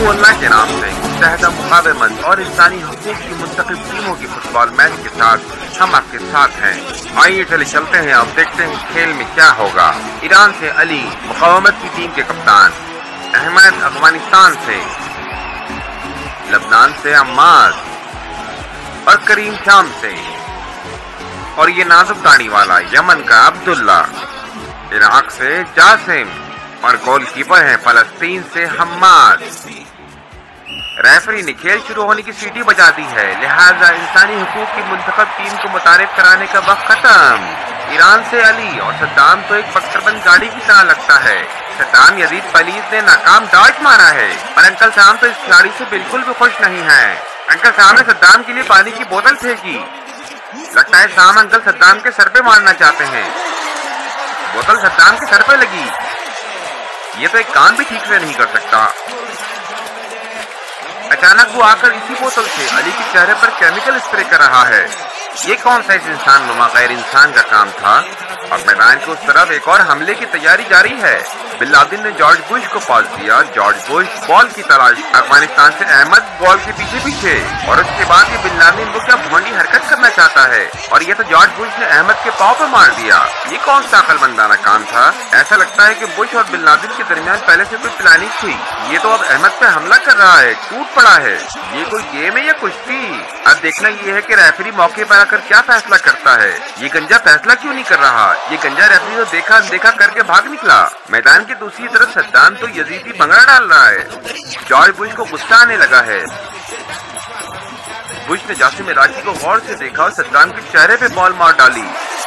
वो अल्लाह के नाम से मुत्तहदा मुकाबमत और इंसानी हकूक की मुंतखब टीमों के फुटबॉल मैच के साथ हम आपके साथ हैं। आइए चले चलते हैं, अब देखते हैं खेल में क्या होगा। ईरान से अली मुकाबमत की टीम के कप्तान, अहमद अफगानिस्तान से, लबनान से अम्माद और करीम शाम से, और ये नाजुक दाढ़ी वाला यमन का अब्दुल्ला, इराक से जासिम और गोलकीपर है फलस्तीन से हम्माद। रेफरी ने खेल शुरू होने की सीटी बजा दी है, लिहाजा इंसानी हुकूक की मुंतखब टीम को मुतारिफ कराने का वक्त खत्म। ईरान से अली और सद्दाम तो एक बख्तरबंद गाड़ी की तरह लगता है। सद्दाम यजीद पलीद ने नाकाम डॉट मारा है और अंकल साम तो इस खिलाड़ी से बिल्कुल भी खुश नहीं है। अंकल साम ने सद्दाम के लिए पानी की बोतल फेंकी। लगता है साम अंकल सद्दाम के सर पे मारना चाहते हैं। बोतल सद्दाम के सर पे लगी। ये तो एक काम भी ठीक से नहीं कर सकता। अचानक वो आकर इसी बोतल से अली के चेहरे पर केमिकल स्प्रे कर रहा है। ये कौन सा इस इंसान नुमा गैर इंसान का काम था? और मैदान की उस तरफ एक और हमले की तैयारी जारी है। बिन लादेन ने जॉर्ज बुश को पास दिया। जॉर्ज बुश बॉल की तलाश, अफगानिस्तान से अहमद बॉल के पीछे पीछे, और उसके बाद ये बिन लादेन वो क्या भुवंडी हरकत करना चाहता है, और ये तो जॉर्ज बुश ने अहमद के पाँव पर मार दिया। ये कौन सा अकलमंदाना काम था? ऐसा लगता है कि बुश और बिन लादेन के दरमियान पहले से कोई प्लानिंग थी। ये तो अब अहमद पे हमला कर रहा है, टूट पड़ा है। ये कोई गेम है या कुश्ती? अब देखना ये है कि रेफरी मौके पर आकर क्या फैसला करता है। ये गंजा फैसला क्यों नहीं कर रहा? ये गंजा रेफरी तो देखा अनदेखा करके भाग निकला। मैदान की दूसरी तरफ सद्दाम तो यजीदी भंगड़ा डाल रहा है। जॉर्ज बुश को गुस्सा आने लगा है। बुश ने जासिम इराकी को गौर से देखा और सद्दाम के चेहरे पे बॉल मार डाली।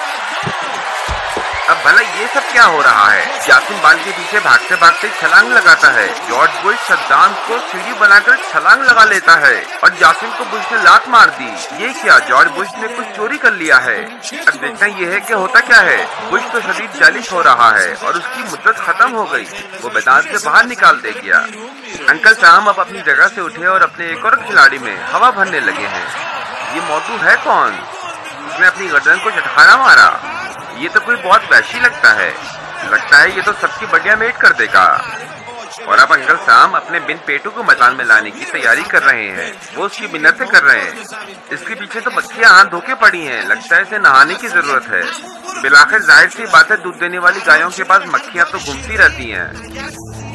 अब भला ये सब क्या हो रहा है? जासिम बाल के पीछे भागते भागते छलांग लगाता है। जॉर्ज बुश सद्दाम को सीढ़ी बनाकर छलांग लगा लेता है और जासिम को बुश ने लात मार दी। ये क्या, जॉर्ज बुश ने कुछ चोरी कर लिया है? अब देखना ये है कि होता क्या है। बुश तो शदीद जालिश हो रहा है और उसकी मुद्दत खत्म हो गई। वो मैदान से बाहर निकाल दे गया। अंकल साहब अब अपनी जगह से उठे और अपने एक और खिलाड़ी में हवा भरने लगे हैं। ये मौजू है कौन? उसने अपनी गर्दन को झटकारा मारा। ये तो कोई बहुत वैशी लगता है। लगता है ये तो सबकी बढ़िया मेट कर देगा। और अब अंकल साम अपने बिन पेटू को मैदान में लाने की तैयारी कर रहे हैं। वो उसकी मिन्नतें कर रहे हैं। इसके पीछे तो मक्खियां हाथ धोके पड़ी हैं। लगता है इसे नहाने की जरूरत है। बिलाखिर जाहिर सी बात है, दूध देने वाली गायों के पास मक्खियां तो घूमती रहती हैं।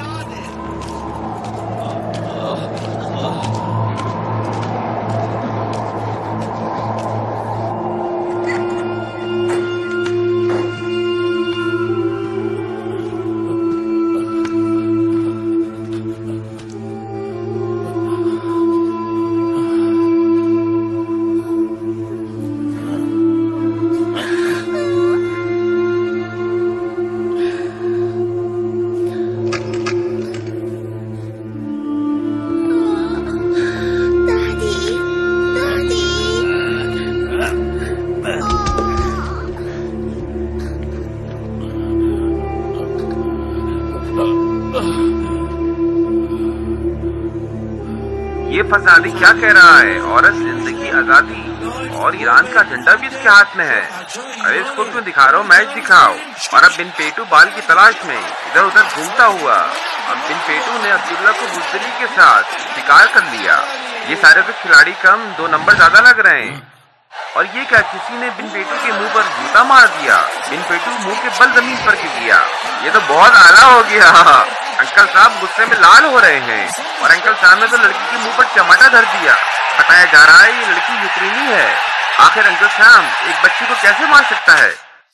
ये फसादी क्या कह रहा है? औरत, जिंदगी, आजादी और ईरान का झंडा भी इसके हाथ में है। अरे इसको क्यों दिखा रहे हो? मैच दिखाओ। और अब बिन पेटू बाल की तलाश में इधर उधर घूमता हुआ। अब बिन पेटू ने अब्दुल्ला को बुजदली के साथ शिकार कर लिया। ये सारे तो खिलाड़ी कम, 2 नंबर ज्यादा लग रहे हैं। और ये क्या, किसी ने बिन पेटू के मुंह पर जूता मार दिया। बिन पेटू मुंह के बल जमीन पर गिर गया। ये तो बहुत आला हो गया। अंकल साहब गुस्से में लाल हो रहे हैं और अंकल साहब ने तो लड़की के मुंह पर टमाटर धर दिया। बताया जा रहा है ये लड़की यूक्रेनी है। आखिर अंकल साहब एक बच्ची को कैसे मार सकता है?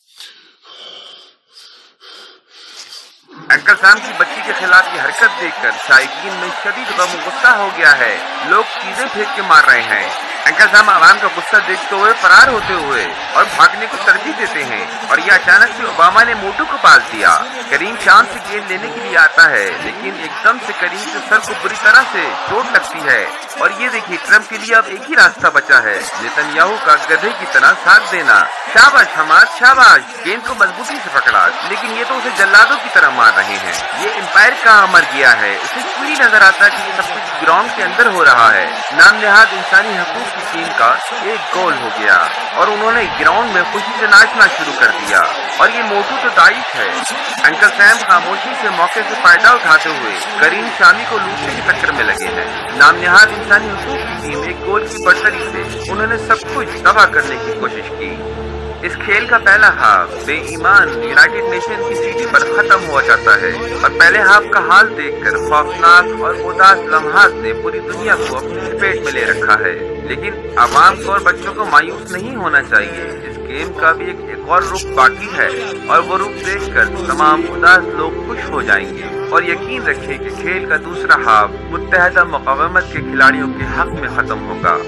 अंकल साहब की बच्ची के खिलाफ ये हरकत देखकर शायकीन में शदीद गम गुस्सा हो गया है। लोग चीजें फेंक के मार रहे हैं। अंकल साहब आवाम का गुस्सा देखते हुए फरार होते हुए और भागने को तरजीह देते हैं। और ये अचानक से ओबामा ने मोटू को पास दिया। करीम शाम से गेंद लेने के लिए आता है, लेकिन एकदम से करीम के सर को बुरी तरह से चोट लगती है। और ये देखिए, ट्रंप के लिए अब एक ही रास्ता बचा है, नेतन्याहू का गधे की तरह साथ देना। शाबाश हमाद, शाबाश। गेंद को मजबूती से पकड़ा, लेकिन ये तो उसे जल्लादों की तरह मार रहे हैं। ये एम्पायर कहाँ मर गया है? उसे क्यों नहीं नजर आता कि ये सब कुछ ग्राउंड के अंदर हो रहा है? नाम नेहाद इंसानी हकूक की टीम का एक गोल हो गया और उन्होंने ग्राउंड में खुशी से नाचना शुरू कर दिया। और ये मोटू तो दाइश है। अंकल सैम खामोशी से मौके से फायदा उठाते हुए करीम शामी को लूटने की टक्कर में लगे हैं। नामनिहाद इंसानी हुकूक की टीम एक गोल की बढ़तरी से उन्होंने सब कुछ तबाह करने की कोशिश की। इस खेल का पहला हाफ बेईमान यूनाइटेड नेशन की सीढ़ी पर खत्म हुआ जाता है और पहले हाफ का हाल देखकर खौफनाक और उदास लम्हात ने पूरी दुनिया को अपनी चपेट में ले रखा है। लेकिन आवाम को और बच्चों को मायूस नहीं होना चाहिए। इस गेम का भी एक और रुख बाकी है और वो रुख देखकर तमाम उदास लोग खुश हो जाएंगे। और यकीन रखें कि खेल का दूसरा हाफ मुत्तहदा मुकावमत के खिलाड़ियों के हक में खत्म होगा।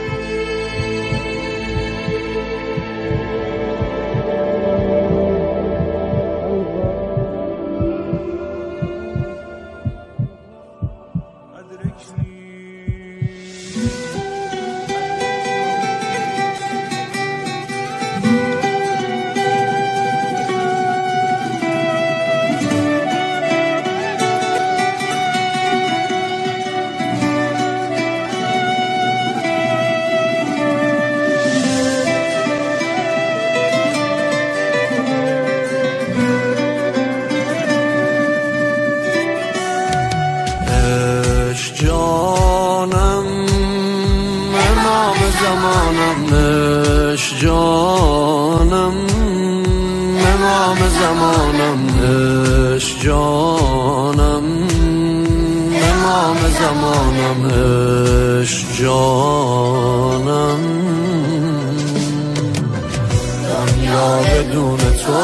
جانم امام زمانم عشق جانم امام زمانم عشق جانم دنیا بدون تو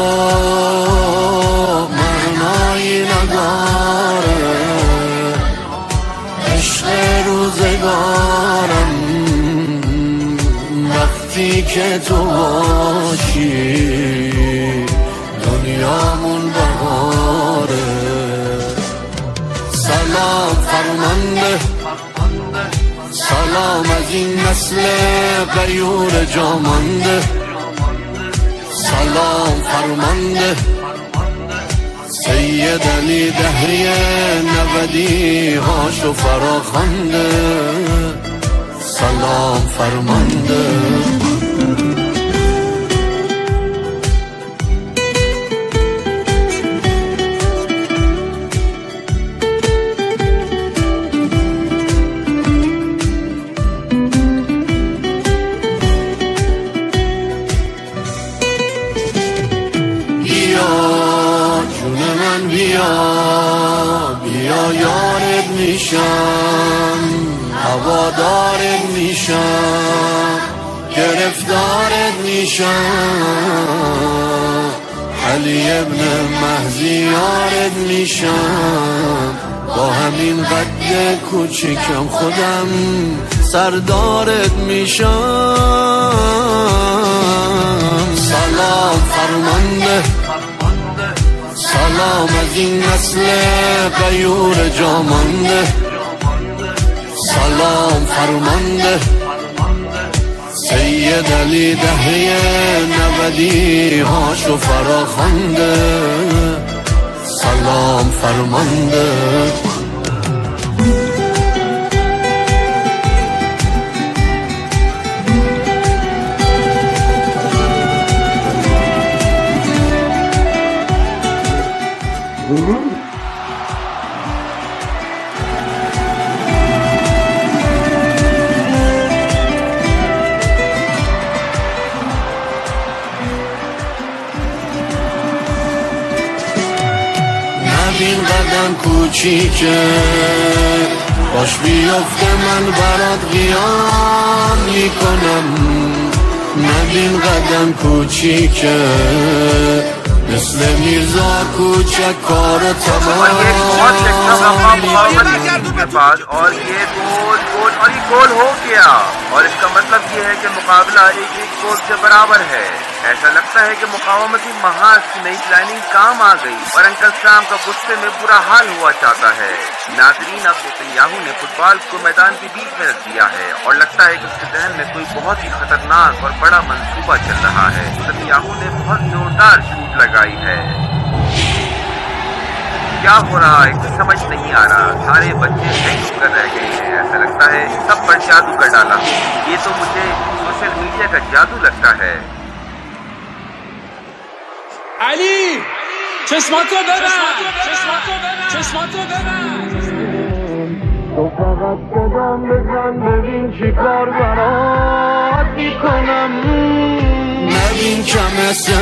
معنایی نداره عشق روزگارم وقتی که تو باشی دنیامون بهاره سلام فرمانده سلام از این نسل غیور جامانده سلام فرمانده سید علی دهری نودی هاشو فراخوانده سلام فرمانده بیا یارت میشم هوادارت میشم گرفتارت میشم علی ابن مهدی یارت میشم با همین قد کوچیکم خودم سردارت میشم سلام فرمانده سلام از این نسل غیور جامانده سلام فرمانده سید علی دهری نودی هاشو فراخوانده سلام فرمانده این قدم کوچیکه باش بیفته من برات قیام میکنم نبین قدم کوچیکه مثل میرزا کوچک کار تمام और ये गोल हो गया और इसका मतलब ये है कि मुकाबला एक गोल से बराबर है। ऐसा लगता है कि मुकावमती महाज की नई प्लानिंग काम आ गई और अंकल शाम का गुस्से में बुरा हाल हुआ चाहता है। नाजरीन, अब नेतन्याहू ने फुटबॉल को मैदान के बीच में रख दिया है और लगता है कि उसके जहन में कोई बहुत ही खतरनाक और बड़ा मंसूबा चल रहा है। नेतन्याहू ने बहुत जोरदार शूट लगाई है। क्या हो रहा है कुछ समझ नहीं आ रहा। सारे बच्चे हैंग कर रह गए हैं। ऐसा लगता है सब पर जादू कर डाला। ये तो मुझे सोशल मीडिया का जादू लगता है। علی چشماتو ببند چشماتو ببند تو فقط صدام بزن ببین چی کار برات میکنم نبین کم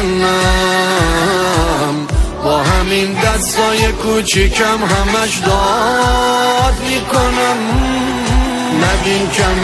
سنم با همین دستای کوچیکم همش داد میکنم نبین کم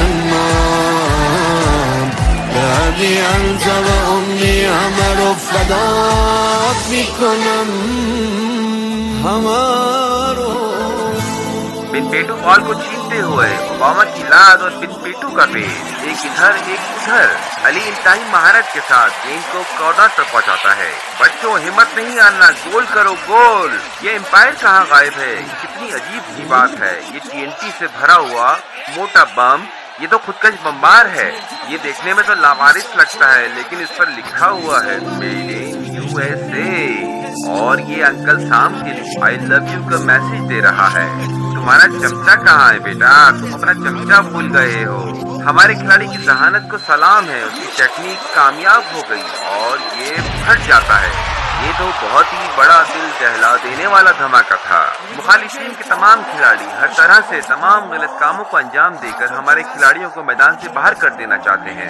سنم بعدی انت و امی همه رو فدات میکنم همه رو बिन पेटू कॉल को छीनते हुए ओबामा की लाद और बिन पेटू का पेश एक इधर एक उधर। अली इंतहाई महारत के साथ गेंद को कॉर्नर पर पहुंचाता है। बच्चों हिम्मत नहीं हारना, गोल करो गोल। ये एम्पायर कहाँ गायब है? कितनी अजीब सी बात है। ये TNT से भरा हुआ मोटा बम, ये तो खुदकश बमबार है। ये देखने में तो लावारिस लगता है लेकिन इस पर लिखा हुआ है मेड इन USA। और ये अंकल शाम के लिए आई लव यू का मैसेज दे रहा है। तुम्हारा चमचा कहाँ है बेटा? तुम अपना चमचा भूल गए हो। हमारे खिलाड़ी की जहानत को सलाम है। उसकी टेक्निक कामयाब हो गई और ये फट जाता है। ये तो बहुत ही बड़ा दिल दहला देने वाला धमाका था। मुखालिफिन के तमाम खिलाड़ी हर तरह से तमाम गलत कामों को अंजाम देकर हमारे खिलाड़ियों को मैदान से बाहर कर देना चाहते हैं।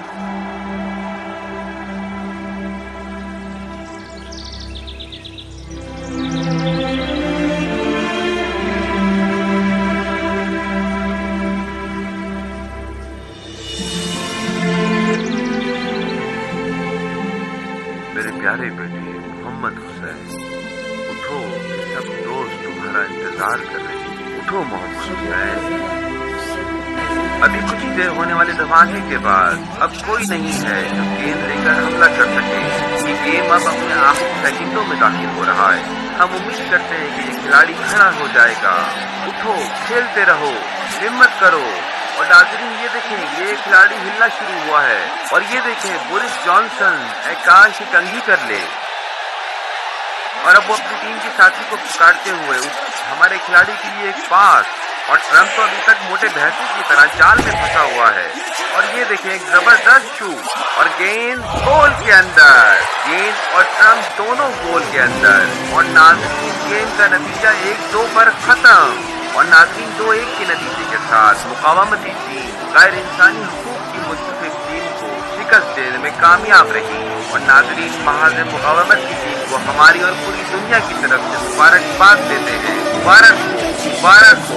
मेरे प्यारे बेटे मोहम्मद हुसैन, उठो, सब दोस्त तुम्हारा इंतजार कर रहे हैं। उठो मोहम्मद हुसैन। अभी कुछ ही देर होने वाले धमाके के बाद अब कोई नहीं है जो गेंद लेकर हमला कर सके। ये गेम अब अपने आखिरी सेकंडों में दाखिल हो रहा है। हम उम्मीद करते हैं कि ये खिलाड़ी खड़ा हो जाएगा। उठो, खेलते रहो, हिम्मत करो। और नाज़रीन ये देखें, ये खिलाड़ी हिलना शुरू हुआ है। और ये देखें बोरिस जॉनसन काश की कंघी कर ले। और अब वो अपनी टीम के साथी को पुकारते हुए हमारे खिलाड़ी के लिए एक पास। और ट्रम्प तो अभी तक मोटे भैंसों की तरह जाल में फंसा हुआ है। और ये देखें एक जबरदस्त शूट और गेंद गोल के अंदर। गेंद और ट्रम्प दोनों गोल के अंदर। और नाज़रीन गेम का नतीजा 1-2 पर खत्म। और नाज़रीन 2-1 के नतीजे के साथ मुकावमती टीम गैर इंसानी हुकूक की मुस्तफ़िद टीम को शिकस्त देने में कामयाब रही। और नाज़रीन महाज़ मुकावमत की टीम को हमारी और पूरी दुनिया की तरफ से मुबारकबाद देते हैं। मुबारक हो, मुबारक हो।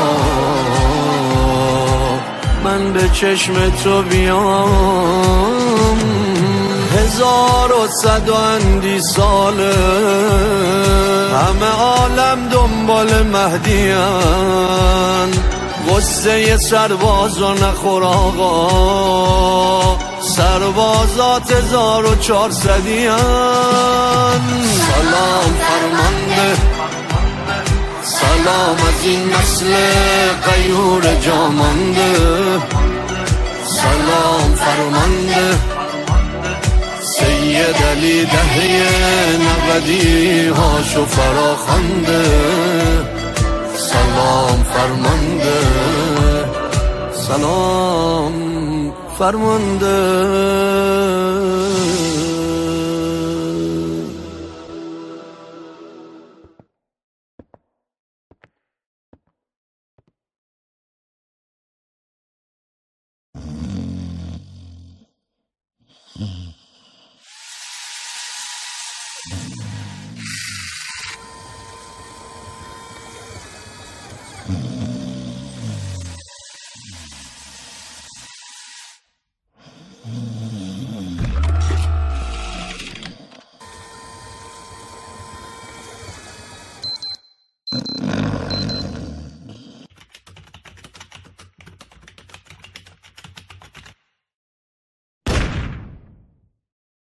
من به چشم تو بیام 1100 ساله همه عالم دنبال مهدیان غصه سربازا نخور آقا سربازات 1400 سلام فرمانده سلام از این نسل غیور جامانده سلام فرمانده سید علی دهه 90 هاشو فراخوانده سلام فرمانده سلام فرمانده